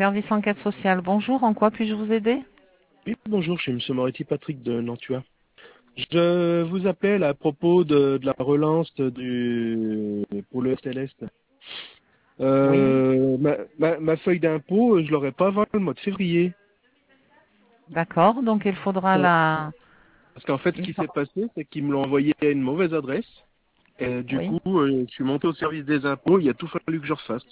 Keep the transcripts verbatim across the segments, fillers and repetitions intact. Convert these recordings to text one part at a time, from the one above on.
service enquête sociale. Bonjour, en quoi puis-je vous aider? Oui, bonjour, je suis Monsieur Moretti Patrick de Nantua. Je vous appelle à propos de, de la relance du pour le S L S. Oui, Euh, ma, ma, ma feuille d'impôt, je l'aurai pas avant le mois de février. d'accord. Donc il faudra Bon, la... parce qu'en fait, ce il qui faut- s'est passé, c'est qu'ils me l'ont envoyé à une mauvaise adresse. Et du Oui, coup, euh, je suis monté au service des impôts, il a tout fallu que je refasse.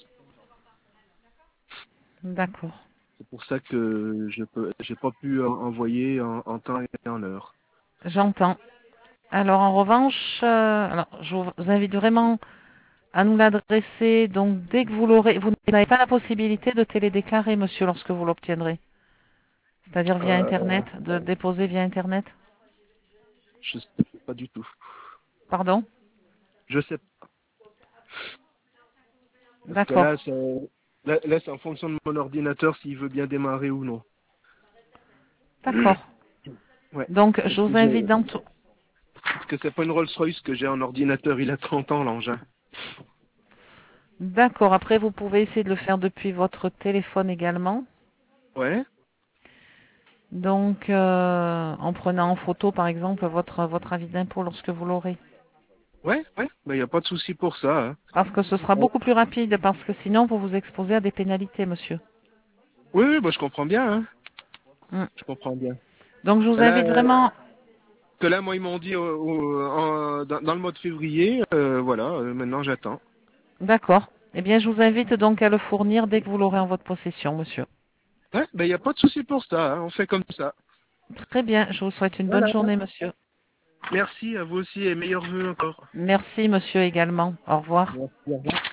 d'accord. C'est pour ça que je peux, j'ai pas pu en- envoyer en, en temps et en heure. J'entends. Alors en revanche, euh, alors, je vous invite vraiment à nous l'adresser. Donc dès que vous l'aurez, vous n'avez pas la possibilité de télédéclarer, monsieur, lorsque vous l'obtiendrez. C'est-à-dire via Euh, Internet, de déposer via Internet. je sais pas du tout. Pardon? Je sais Parce que D'accord. là, c'est là, là, c'est en fonction de mon ordinateur s'il veut bien démarrer ou non. D'accord. Ouais. Donc Parce je que, vous invite j'ai- dans tout. parce que c'est pas une Rolls-Royce que j'ai en ordinateur, il a trente ans l'engin. D'accord. Après, vous pouvez essayer de le faire depuis votre téléphone également. Ouais. Donc, euh, en prenant en photo, par exemple, votre, votre avis d'impôt lorsque vous l'aurez. Ouais, ouais. Ben, y a pas de souci pour ça. Hein. Parce que ce sera Ouais. beaucoup plus rapide, parce que sinon, vous vous exposez à des pénalités, monsieur. Oui, oui, bah, je comprends bien. Hein. Mm. Je comprends bien. Donc, je vous Là, invite vraiment... que là, moi, ils m'ont dit au- au- en- dans, dans le mois de février, euh, voilà, euh, maintenant j'attends. D'accord. Eh bien, je vous invite donc à le fournir dès que vous l'aurez en votre possession, monsieur. Ouais, ben, y a pas de souci pour ça. Hein. On fait comme ça. Très bien. Je vous souhaite une bonne Voilà. journée, monsieur. Merci à vous aussi et meilleurs vœux encore. Merci, monsieur, également. Au revoir. Merci, au revoir.